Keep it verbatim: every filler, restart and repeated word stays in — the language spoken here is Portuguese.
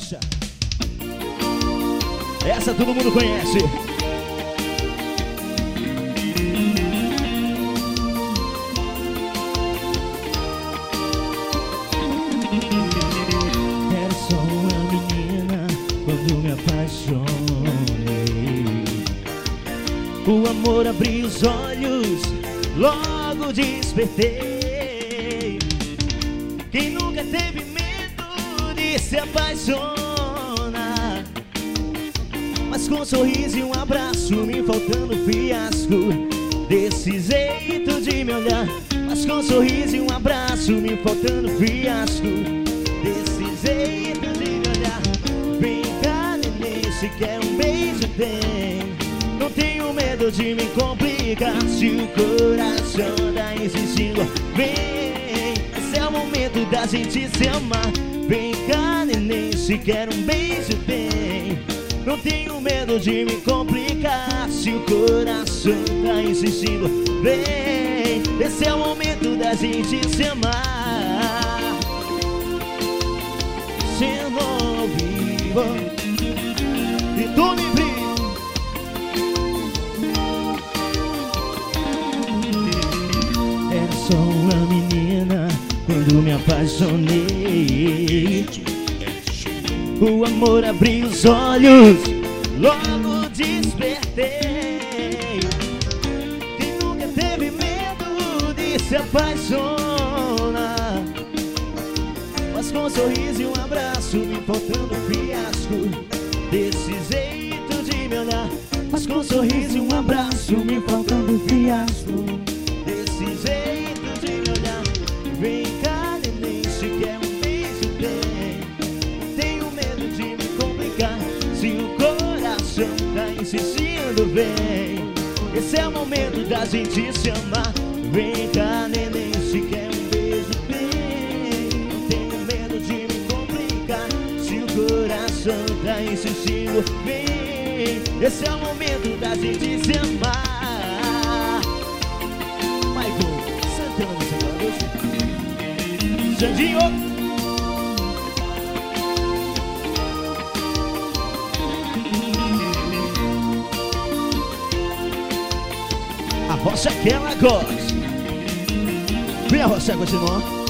Poxa, essa todo mundo conhece. Era só uma menina quando me apaixonei. O amor abriu os olhos, logo despertei. Quem nunca teve medo de se apaixonar, mas com um sorriso e um abraço, me faltando fiasco desse jeito de me olhar. Mas com um sorriso e um abraço, me faltando fiasco desse jeito de me olhar. Vem cá, neném, se quer um beijo tem. Não tenho medo de me complicar, se o coração tá insistindo. Vem, esse é o momento da gente se amar. Vem cá, neném, se quer um beijo tem. Não tenho medo de me complicar, se o coração tá insistindo. Vem, esse é o momento da gente se amar. Sendo ao vivo e tu me brilha. Era só uma menina quando me apaixonei. O amor abriu os olhos, logo despertei. Quem nunca teve medo de se apaixonar, mas com um sorriso e um abraço, me faltando fiasco desse jeito de me olhar. Mas com um sorriso e um abraço, me faltando fiasco desse jeito de me olhar. Vem cá, neném, se quer um beijo tem. Tenho medo de me complicar, se o coração tá insistindo. Vem, esse é o momento da gente se amar. Vem cá, neném, se quer um beijo tem. Tenho medo de me complicar, se o coração tá insistindo. Vem, esse é o momento da gente se amar. Michael Santana do Senhor, Sandinho. A roça que ela gosta. Vem a roça continuar.